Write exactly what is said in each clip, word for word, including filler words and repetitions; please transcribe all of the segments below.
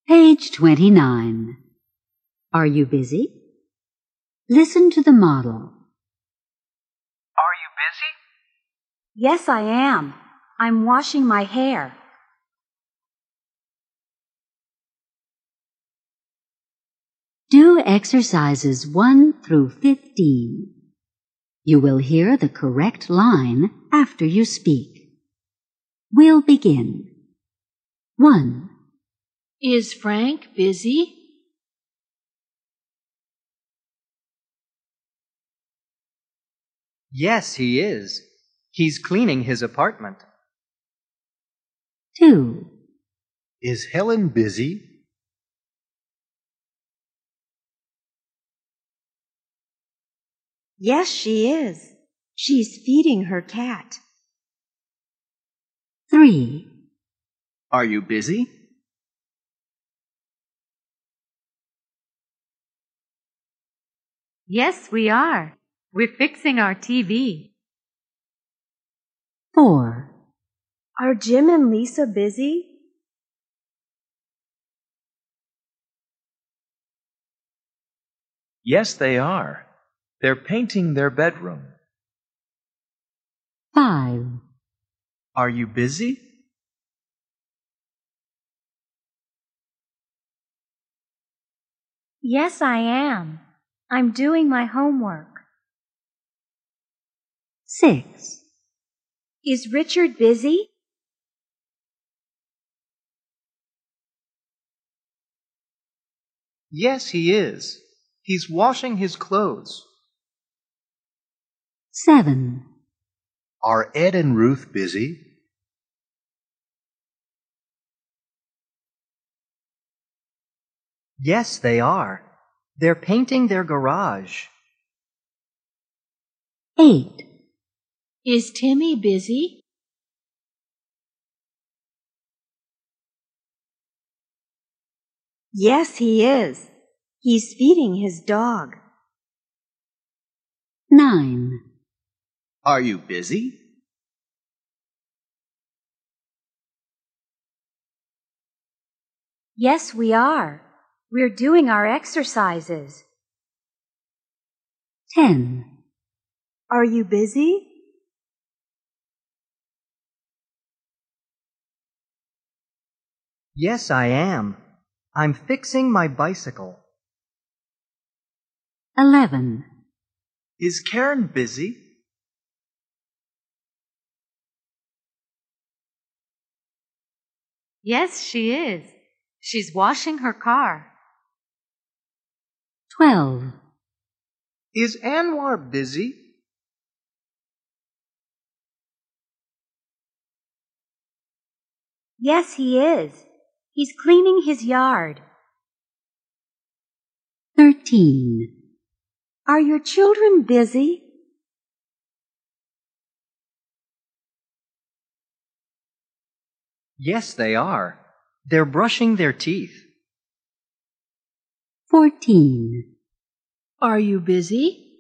Page twenty-nine. Are you busy? Listen to the model. Are you busy? Yes, I am. I'm washing my hair. Do exercises one through fifteen. You will hear the correct line after you speak. We'll begin. one. Is Frank busy? Yes, he is. He's cleaning his apartment. two. Is Helen busy? Yes, she is. She's feeding her cat. three. Are you busy? Yes, we are. We're fixing our T V. four. Are Jim and Lisa busy? Yes, they are. They're painting their bedroom. five. Are you busy? Yes, I am. I'm doing my homework. six. Is Richard busy? Yes, he is. He's washing his clothes. seven. Are Ed and Ruth busy? Yes, they are. They're painting their garage. eight. Is Timmy busy? Yes, he is. He's feeding his dog. nine. Are you busy? Yes, we are. We're doing our exercises. ten. Are you busy? Yes, I am. I'm fixing my bicycle. eleven. Is Karen busy? Yes, she is. She's washing her car. twelve. Is Anwar busy? Yes, he is. He's cleaning his yard. thirteen. Are your children busy? Yes, they are. They're brushing their teeth. fourteen. Are you busy?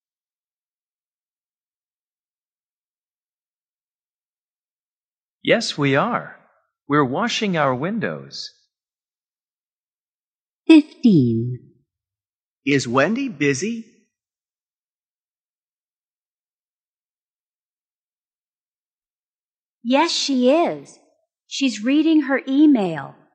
Yes, we are. We're washing our windows. fifteen. Is Wendy busy? Yes, she is. She's reading her email.